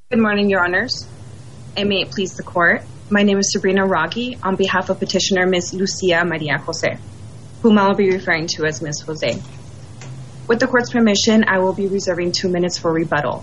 Good morning, Your Honors, and may it please the Court. My name is Sabrina Raghi on behalf of Petitioner Ms. Lucia Maria Jose, whom I will be referring to as Ms. Jose. With the Court's permission, I will be reserving 2 minutes for rebuttal,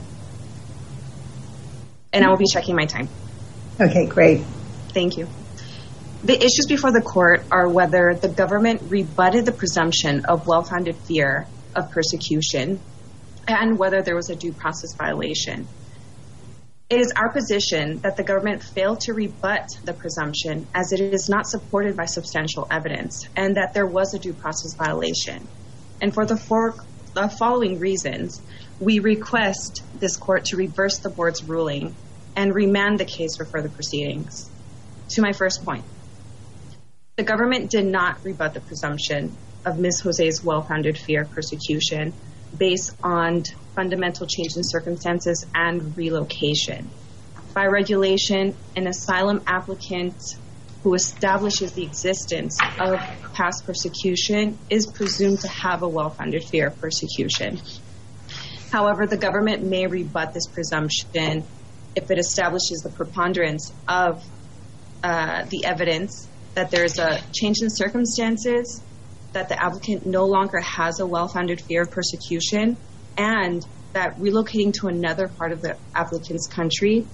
and I will be checking my time. Okay, great. Thank you. The issues before the Court are whether the government rebutted the presumption of well-founded fear of persecution and whether there was a due process violation. It is our position that the government failed to rebut the presumption as it is not supported by substantial evidence and that there was a due process violation. And for the following reasons, we request this Court to reverse the Board's ruling and remand the case for further proceedings. To my first point, the government did not rebut the presumption of Ms. Jose's well-founded fear of persecution based on fundamental change in circumstances and relocation. By regulation, an asylum applicant who establishes the existence of past persecution is presumed to have a well-founded fear of persecution. However, the government may rebut this presumption if it establishes the preponderance of the evidence that there is a change in circumstances, that the applicant no longer has a well-founded fear of persecution, and that relocating to another part of the applicant's country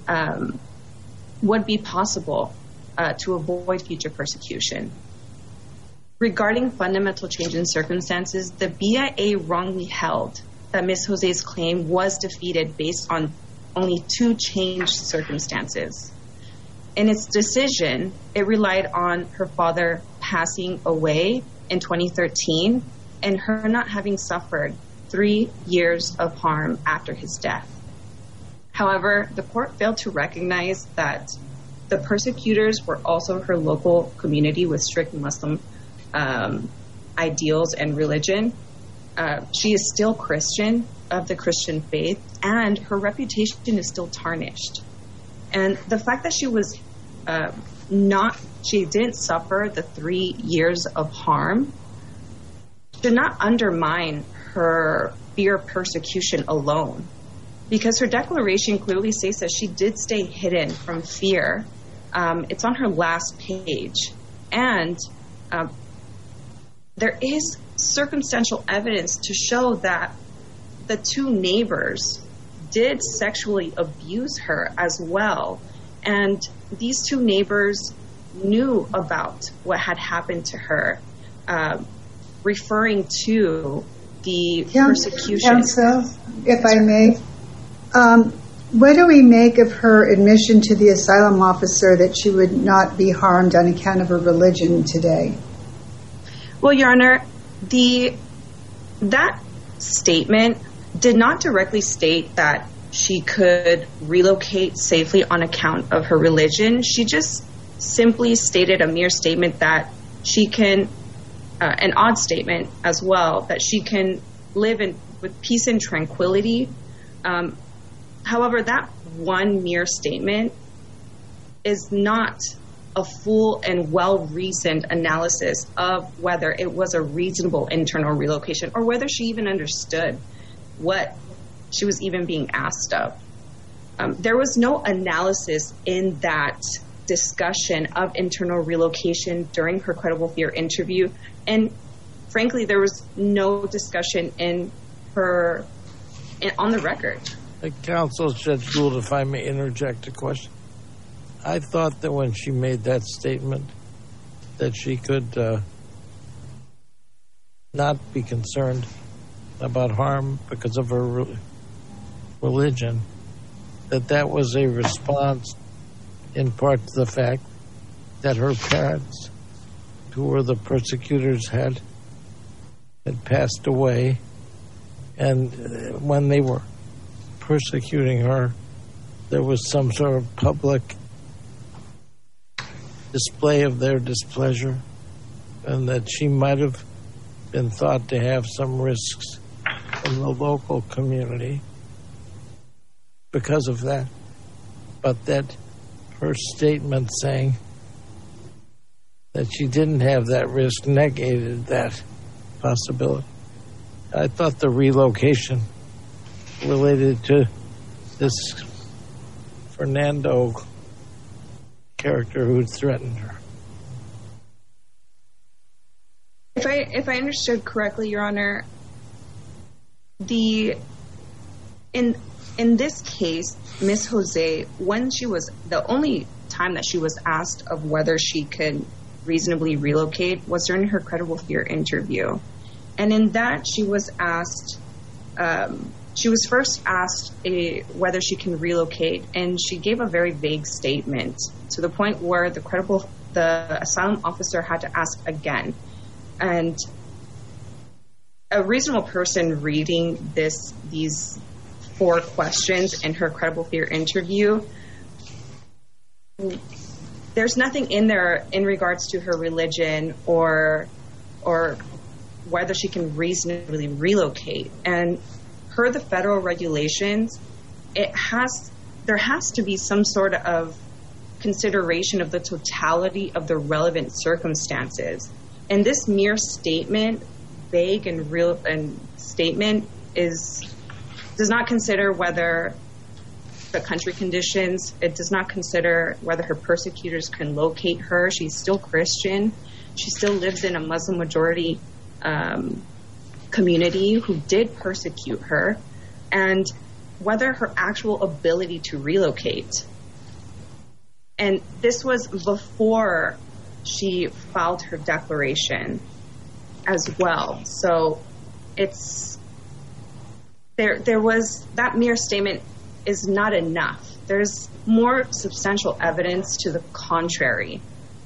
would be possible to avoid future persecution. Regarding fundamental change in circumstances, the BIA wrongly held that Ms. Jose's claim was defeated based on only 2 changed circumstances. In its decision, it relied on her father passing away in 2013 and her not having suffered 3 years of harm after his death. However, the Court failed to recognize that the persecutors were also her local community with strict Muslim ideals and religion. She is still Christian, of the Christian faith, and her reputation is still tarnished. And the fact that she was she didn't suffer the 3 years of harm should not undermine her fear of persecution alone, because her declaration clearly states that she did stay hidden from fear. It's on her last page. And there is circumstantial evidence to show that the 2 neighbors did sexually abuse her as well. And these 2 neighbors knew about what had happened to her, referring to the persecution. Counsel, if I may, what do we make of her admission to the asylum officer that she would not be harmed on account of her religion today? Well, Your Honor, that statement did not directly state that she could relocate safely on account of her religion. She just simply stated a mere statement that she can, an odd statement as well, that she can live with peace and tranquility. However, that one mere statement is not a full and well-reasoned analysis of whether it was a reasonable internal relocation or whether she even understood what she was even being asked of. There was no analysis in that discussion of internal relocation during her credible fear interview. And frankly, there was no discussion on the record. Counsel, Judge Gould, if I may interject a question. I thought that when she made that statement that she could not be concerned about harm because of her religion, that was a response in part to the fact that her parents, who were the persecutors, had passed away, and when they were persecuting her, there was some sort of public display of their displeasure, and that she might have been thought to have some risks in the local community because of that, but that her statement saying that she didn't have that risk negated that possibility. I thought the relocation related to this Fernando character who threatened her. If I understood correctly, Your Honor, in this case, Ms. Jose, when she was the only time that she was asked of whether she could reasonably relocate was during her credible fear interview, and in that she was asked. She was first asked whether she can relocate, and she gave a very vague statement to the point where the asylum officer had to ask again. And a reasonable person reading these 4 questions in her credible fear interview, there's nothing in there in regards to her religion or whether she can reasonably relocate. And per the federal regulations, there has to be some sort of consideration of the totality of the relevant circumstances. And this mere statement, vague and real statement, does not consider whether the country conditions. It does not consider whether her persecutors can locate her. She's still Christian. She still lives in a Muslim majority community who did persecute her, and whether her actual ability to relocate. And this was before she filed her declaration as well. So there was that mere statement is not enough. There's more substantial evidence to the contrary.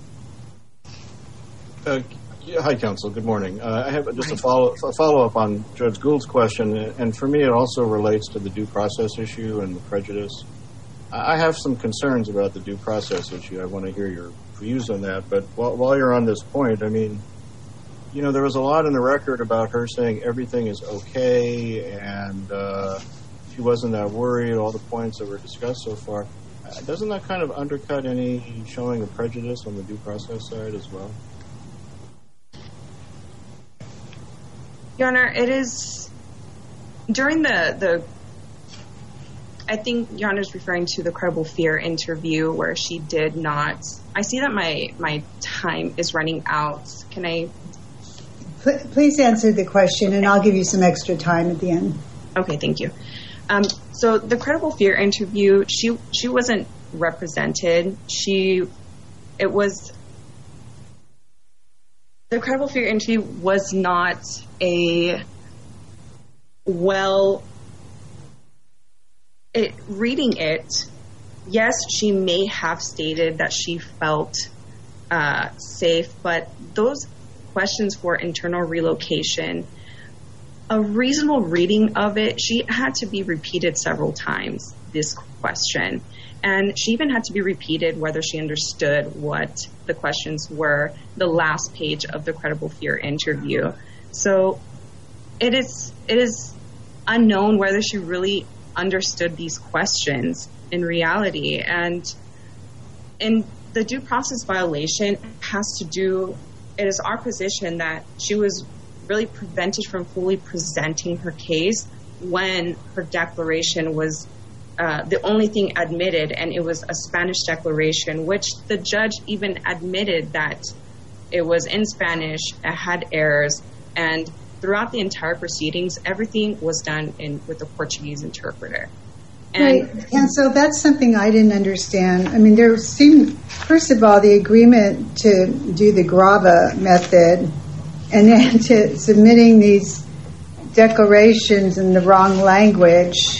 Hi, counsel. Good morning. I have just a follow-up on Judge Gould's question, and for me it also relates to the due process issue and the prejudice. I have some concerns about the due process issue. I want to hear your views on that. But while you're on this point, I mean, you know, there was a lot in the record about her saying everything is okay, and she wasn't that worried, all the points that were discussed so far. Doesn't that kind of undercut any showing of prejudice on the due process side as well? Your Honor, it is during the I think Your Honor is referring to the credible fear interview where she did not. I see that my time is running out. Can I? Please answer the question, and I'll give you some extra time at the end. Okay, thank you. So the credible fear interview, she wasn't represented. The credible fear interview was not reading it, yes, she may have stated that she felt safe, but those questions for internal relocation, a reasonable reading of it, she had to be repeated several times, this question. And she even had to be repeated whether she understood what the questions were, the last page of the credible fear interview. So it is unknown whether she really understood these questions in reality. And in the due process violation it is our position that she was really prevented from fully presenting her case when her declaration was the only thing admitted, and it was a Spanish declaration, which the judge even admitted that it was in Spanish, it had errors, and throughout the entire proceedings, everything was done with a Portuguese interpreter. Right, and so that's something I didn't understand. I mean, there seemed, first of all, the agreement to do the Grava method, and then to submitting these declarations in the wrong language.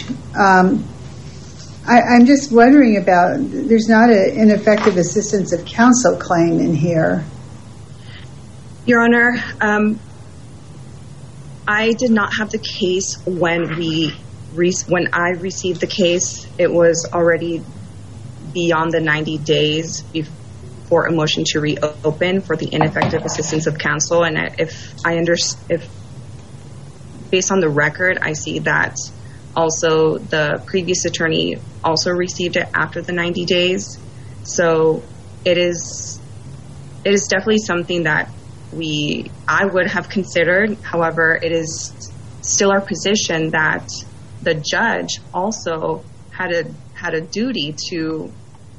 I'm just wondering about, there's not an ineffective assistance of counsel claim in here. Your Honor, I did not have the case when I received the case. It was already beyond the 90 days before a motion to reopen for the ineffective assistance of counsel. And if based on the record, I see that also the previous attorney also received it after the 90 days. So it is definitely something that I would have considered. However, it is still our position that the judge also had had a duty to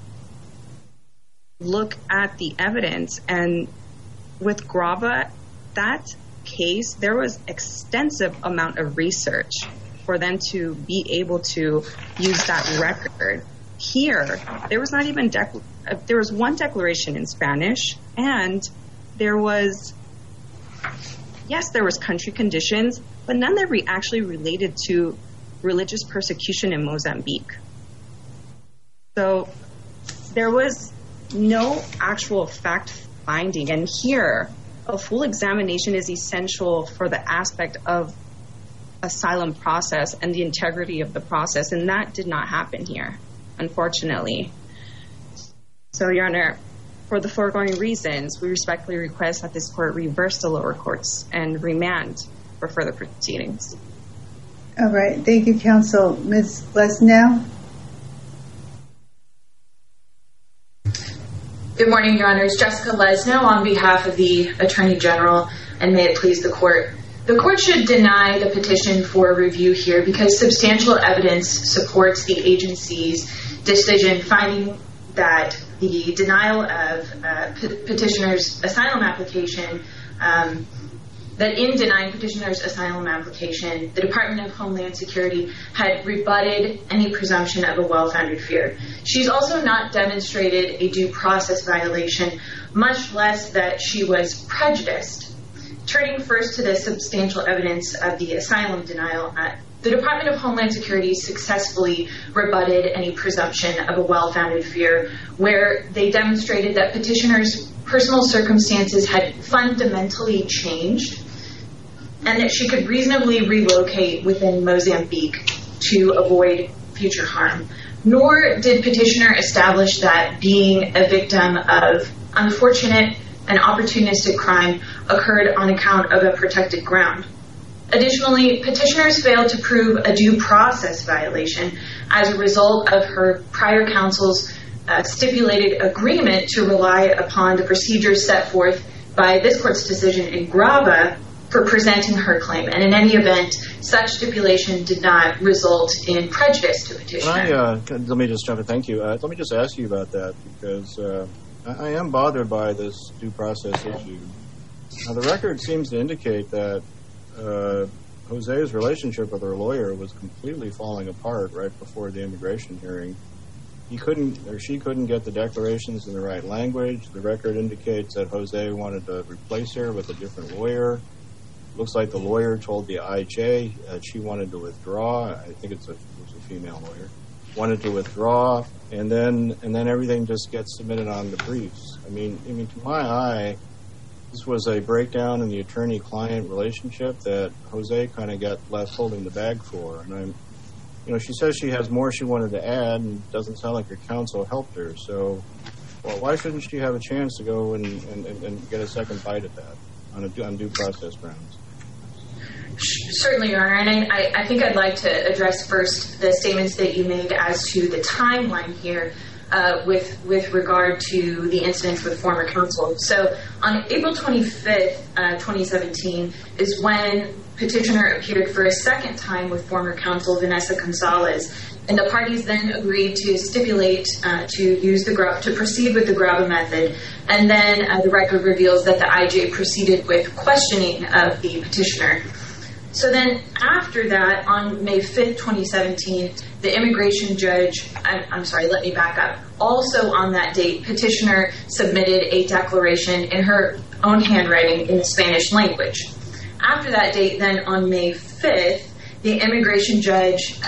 look at the evidence. And with Grava, that case, there was extensive amount of research for them to be able to use that record. Here, there was not even there was one declaration in Spanish, and there was country conditions, but none that actually related to religious persecution in Mozambique. So there was no actual fact finding, and here a full examination is essential for the aspect of asylum process and the integrity of the process, and that did not happen here, unfortunately. So, Your Honor, for the foregoing reasons, we respectfully request that this court reverse the lower courts and remand for further proceedings. All right. Thank you, counsel. Ms. Lesnow? Good morning, Your Honors. Jessica Lesnow on behalf of the Attorney General, and may it please the court. The court should deny the petition for review here because substantial evidence supports the agency's decision finding that the denial of petitioner's asylum application, that in denying petitioner's asylum application, the Department of Homeland Security had rebutted any presumption of a well-founded fear. She's also not demonstrated a due process violation, much less that she was prejudiced. Turning first to the substantial evidence of the asylum denial, the Department of Homeland Security successfully rebutted any presumption of a well-founded fear, where they demonstrated that petitioner's personal circumstances had fundamentally changed and that she could reasonably relocate within Mozambique to avoid future harm. Nor did petitioner establish that being a victim of unfortunate and opportunistic crime occurred on account of a protected ground. Additionally, petitioners failed to prove a due process violation as a result of her prior counsel's stipulated agreement to rely upon the procedures set forth by this court's decision in Grava for presenting her claim. And in any event, such stipulation did not result in prejudice to petitioner. Let me just jump in. Thank you. Let me just ask you about that, because I am bothered by this due process issue. Now, the record seems to indicate that Jose's relationship with her lawyer was completely falling apart right before the immigration hearing. She couldn't get the declarations in the right language. The record indicates that Jose wanted to replace her with a different lawyer. Looks like the lawyer told the IJ that she wanted to withdraw. I think it was a female lawyer. Wanted to withdraw, and then everything just gets submitted on the briefs. I mean, to my eye, this was a breakdown in the attorney-client relationship that Jose kind of got left holding the bag for. And she says she has more she wanted to add, and it doesn't sound like her counsel helped her. So, why shouldn't she have a chance to go and get a second bite at that on due process grounds? Certainly, Your Honor, and I think I'd like to address first the statements that you made as to the timeline here with regard to the incidents with former counsel. So on April 25th, 2017 is when petitioner appeared for a second time with former counsel Vanessa Gonzalez, and the parties then agreed to stipulate to proceed with the Grava method, and then the record reveals that the IJ proceeded with questioning of the petitioner. So then after that, on May 5th, 2017, the immigration judge, let me back up. Also on that date, petitioner submitted a declaration in her own handwriting in the Spanish language. After that date, then on May 5th, the immigration judge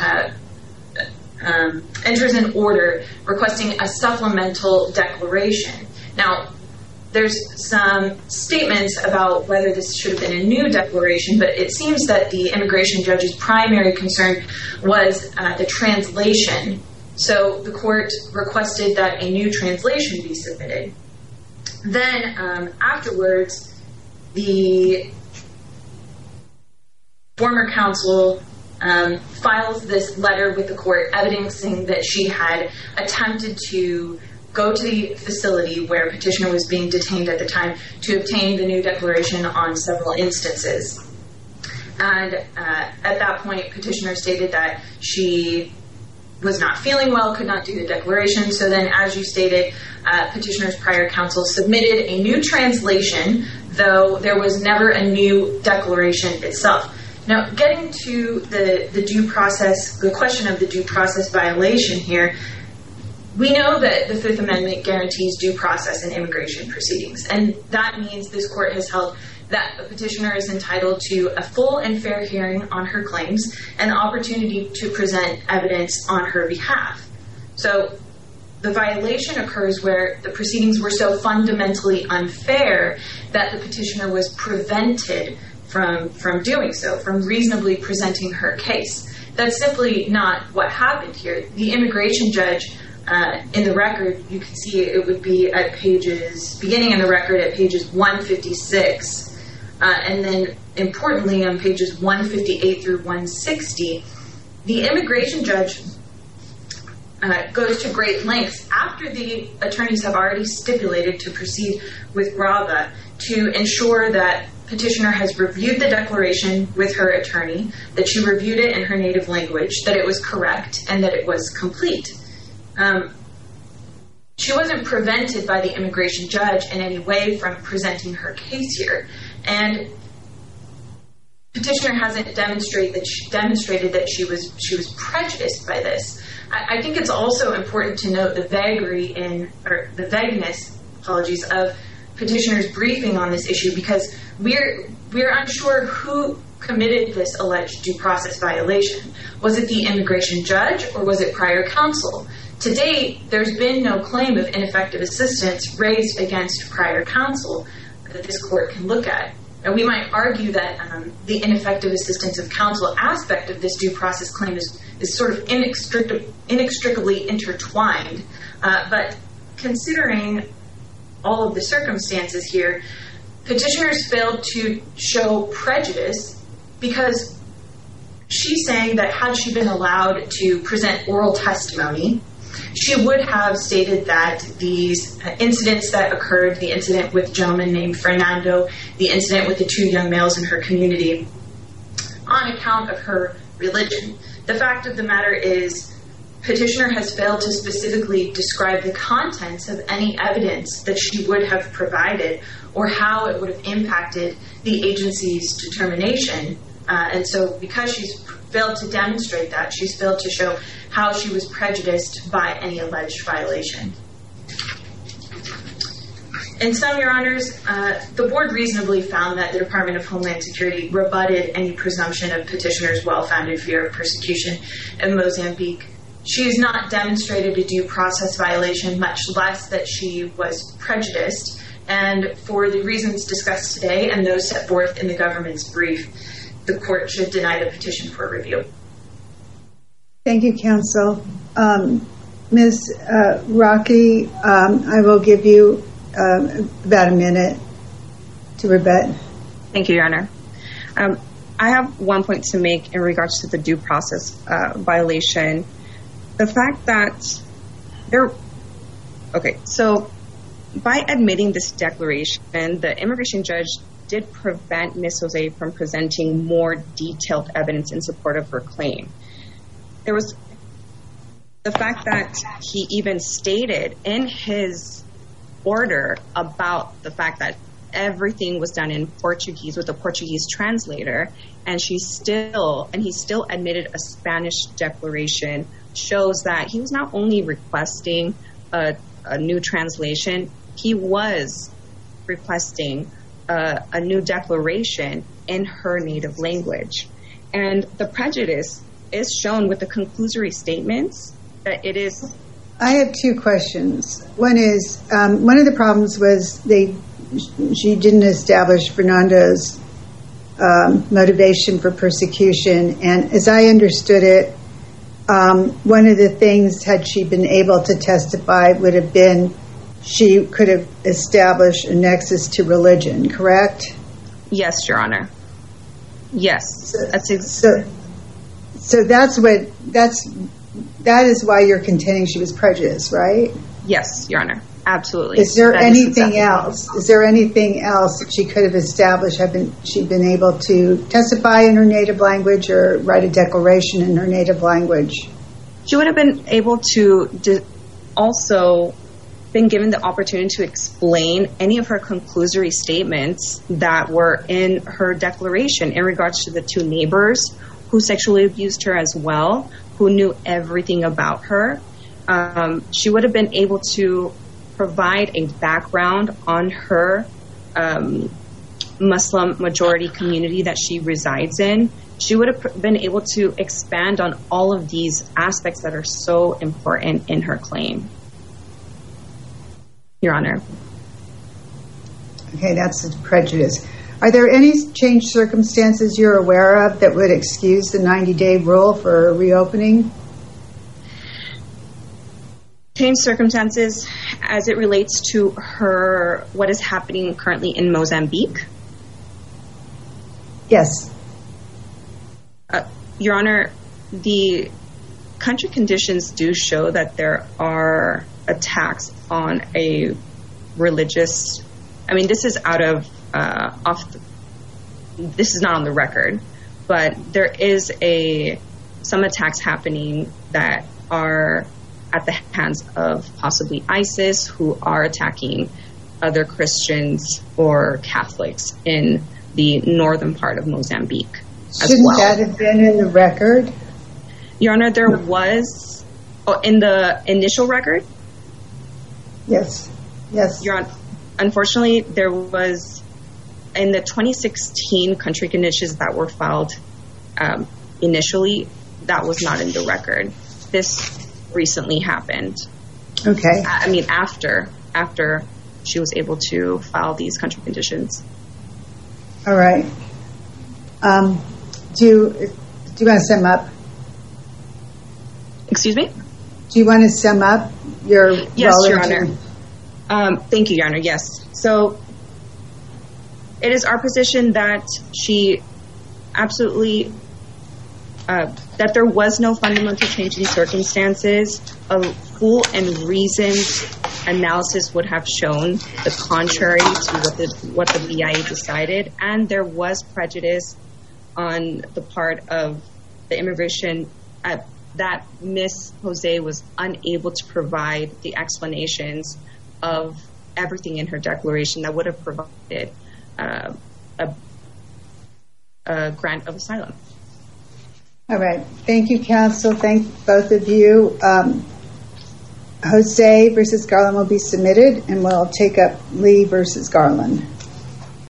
enters an order requesting a supplemental declaration. Now, there's some statements about whether this should have been a new declaration, but it seems that the immigration judge's primary concern was the translation. So the court requested that a new translation be submitted. Then afterwards, the former counsel files this letter with the court evidencing that she had attempted to go to the facility where petitioner was being detained at the time to obtain the new declaration on several instances. And at that point, petitioner stated that she was not feeling well, could not do the declaration. So then, as you stated, petitioner's prior counsel submitted a new translation, though there was never a new declaration itself. Now, getting to the due process, the question of the due process violation here, we know that the Fifth Amendment guarantees due process in immigration proceedings, and that means this court has held that a petitioner is entitled to a full and fair hearing on her claims and the opportunity to present evidence on her behalf. So the violation occurs where the proceedings were so fundamentally unfair that the petitioner was prevented from doing so, from reasonably presenting her case. That's simply not what happened here. The immigration judge, in the record, you can see it would be at pages, beginning in the record at pages 156, and then importantly on pages 158 through 160, the immigration judge goes to great lengths after the attorneys have already stipulated to proceed with GRAVA to ensure that petitioner has reviewed the declaration with her attorney, that she reviewed it in her native language, that it was correct, and that it was complete. She wasn't prevented by the immigration judge in any way from presenting her case here, and petitioner hasn't demonstrated that she was prejudiced by this. I think it's also important to note the vagueness of petitioner's briefing on this issue, because we're unsure who committed this alleged due process violation. Was it the immigration judge or was it prior counsel? To date, there's been no claim of ineffective assistance raised against prior counsel that this court can look at. And we might argue that the ineffective assistance of counsel aspect of this due process claim is sort of inextricably intertwined. But considering all of the circumstances here, petitioners failed to show prejudice because she's saying that had she been allowed to present oral testimony, she would have stated that these incidents that occurred, the incident with a gentleman named Fernando, the incident with the two young males in her community, on account of her religion. The fact of the matter is, petitioner has failed to specifically describe the contents of any evidence that she would have provided or how it would have impacted the agency's determination. And so because she's failed to demonstrate that, she's failed to show how she was prejudiced by any alleged violation. In sum, Your Honors, the board reasonably found that the Department of Homeland Security rebutted any presumption of petitioner's well-founded fear of persecution in Mozambique. She has not demonstrated a due process violation, much less that she was prejudiced. And for the reasons discussed today and those set forth in the government's brief, the court should deny the petition for review. Thank you, counsel. Ms. Rocky, I will give you about a minute to rebut. Thank you, Your Honor. I have one point to make in regards to the due process violation. The fact that so by admitting this declaration, the immigration judge did prevent Ms. Jose from presenting more detailed evidence in support of her claim. There was the fact that he even stated in his order about the fact that everything was done in Portuguese with a Portuguese translator, and he still admitted a Spanish declaration, shows that he was not only requesting a new translation, he was requesting a new declaration in her native language. And the prejudice is shown with the conclusory statements that it is. I have two questions. One is, one of the problems was she didn't establish Fernando's motivation for persecution. And as I understood it, one of the things, had she been able to testify, would have been she could have established a nexus to religion, correct? Yes, Your Honor. Yes. So that is why you're contending she was prejudiced, right? Yes, Your Honor. Absolutely. Is there anything else? Is there anything else that she could have established had she been able to testify in her native language or write a declaration in her native language? She would have been able to also been given the opportunity to explain any of her conclusory statements that were in her declaration in regards to the two neighbors who sexually abused her as well, who knew everything about her. She would have been able to provide a background on her Muslim majority community that she resides in. She would have been able to expand on all of these aspects that are so important in her claim. Your Honor. Okay, that's the prejudice. Are there any changed circumstances you're aware of that would excuse the 90-day rule for reopening? Changed circumstances as it relates to what is happening currently in Mozambique? Yes. Your Honor, the country conditions do show that there are attacks on a religious, this is this is not on the record, but there is some attacks happening that are at the hands of possibly ISIS, who are attacking other Christians or Catholics in the northern part of Mozambique as Shouldn't well. that have been in the record? Your Honor, there was, in the initial record? Yes. Your Honor, unfortunately, there was, in the 2016 country conditions that were filed initially, that was not in the record. This recently happened. Okay. After she was able to file these country conditions. All right. Do you want to sum up? Excuse me? Do you want to sum up your Yes, Your Honor. Thank you, Your Honor. Yes. So it is our position that she absolutely, that there was no fundamental change in circumstances. A full and reasoned analysis would have shown the contrary to what the BIA decided, and there was prejudice on the part of the immigration that Ms. Jose was unable to provide the explanations of everything in her declaration that would have provided a grant of asylum. All right. Thank you, counsel. Thank both of you. Jose versus Garland will be submitted, and we'll take up Lee versus Garland.